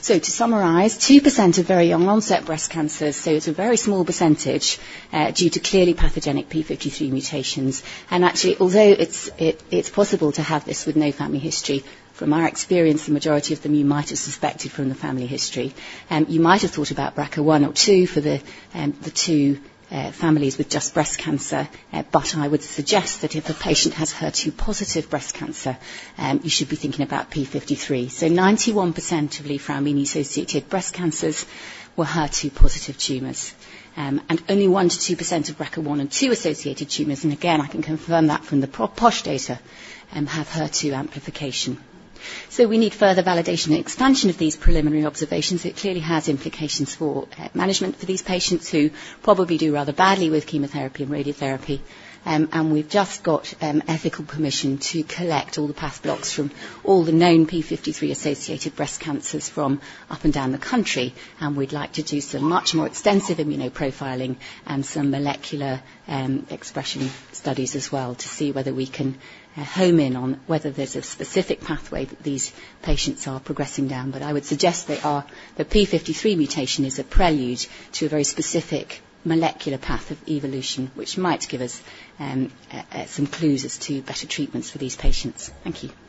So to summarise, 2% of very young onset breast cancers, so it's a very small percentage due to clearly pathogenic P53 mutations. And actually, although it's possible to have this with no family history, from our experience, the majority of them you might have suspected from the family history. You might have thought about BRCA1 or 2 for the two families with just breast cancer, but I would suggest that if a patient has HER2-positive breast cancer, you should be thinking about P53. So 91% of Li-Fraumeni-associated breast cancers were HER2-positive tumours. And only 1 to 2% of BRCA1 and 2 associated tumours, and again I can confirm that from the POSH data, have HER2 amplification. So we need further validation and expansion of these preliminary observations. It clearly has implications for management for these patients who probably do rather badly with chemotherapy and radiotherapy. And we've just got ethical permission to collect all the path blocks from all the known P53-associated breast cancers from up and down the country. And we'd like to do some much more extensive immunoprofiling and some molecular expression studies as well to see whether we can home in on whether there's a specific pathway that these patients are progressing down. But I would suggest the P53 mutation is a prelude to a very specific molecular path of evolution, which might give us some clues as to better treatments for these patients. Thank you.